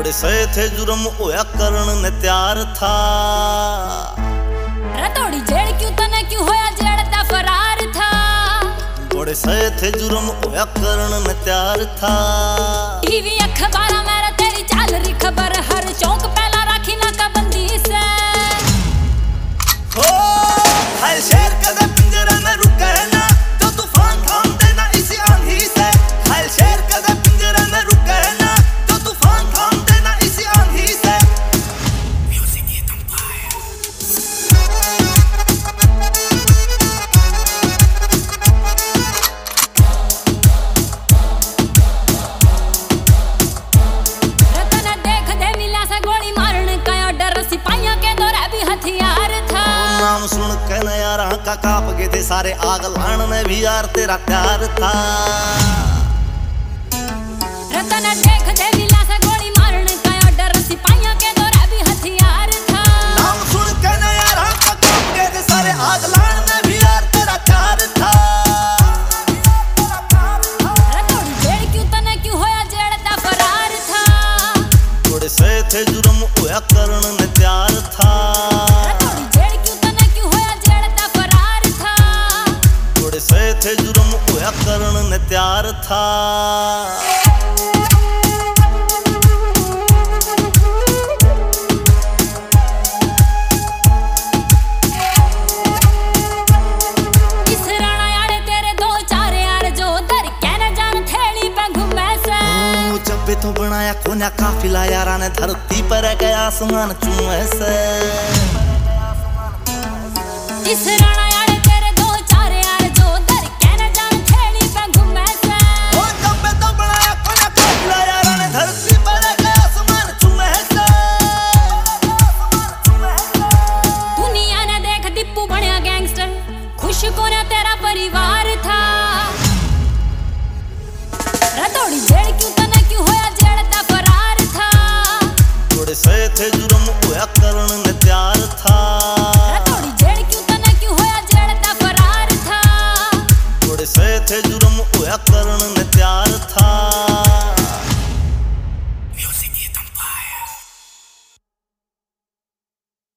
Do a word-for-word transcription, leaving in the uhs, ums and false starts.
बड़े सहे थे जुर्म होया करण ने तैयार था। रतौड़ी जेल क्यों तने क्यों होया जेल दा फरार था। बड़े सहे थे जुर्म होया करण ने तैयार था। टीवी अखबार मेरा तेरी चाल रही खबर हर चौक पहला राखी ना का बंदी से। हो हर शेर कदे पिंजरा में रुका है ना जो तूफान थाम देना इसी आंधी से। हर शेर कदे पिंजरा में रुका है ना जो तूफान थाम देना इसी आंधी से। म्यूजिक ये तुम पाए रतन देख दे मिला से गोली मारने का डर सिपाहियों के दौरे भी हथियार था। नाम सुन के न यार का काप गए थे सारे आग लान में भी यार तेरा प्यार था। रतन देख दे मिला से गोली मारने का डर सिपाहियों के दौरे भी हथियार था। नाम सुन के न यार का काप गए थे सारे आग लान में भी यार तेरा प्यार था। रतौड़ी जेल क्यों तने क्यों होया जेल दा फरार था। बड़े सहे थे जुर्म होया करण ने तैयार था। रतौड़ी जेल क्यों तने क्यों होया जेल दा फरार था। बड़े सहे थे जुर्म होया करण ने तैयार था। इस राणा यारे तेरे दो चार यार जो दर कहने जान थैली पे घूमे से। ओ जब भी तो बनाया कोन्या काफिला यारा ने धरती पर गया आसमान चूमे से। इस राणा यारे तेरे दो चार यार जो दर कहने जान थैली पे घूमे से। ओ जब भी तो बनाया कोन्या काफिला यारा ने धरती पर गया आसमान चूमे से। दुनिया ने देख दीपू बनया गैंगस्टर खुश कोने तेरा परिवार था। रतौड़ी जेल क्यों तने क्यों होया जेल दा फरार था। बड़े सहे थे जुर्म होया करण ने तैयार था।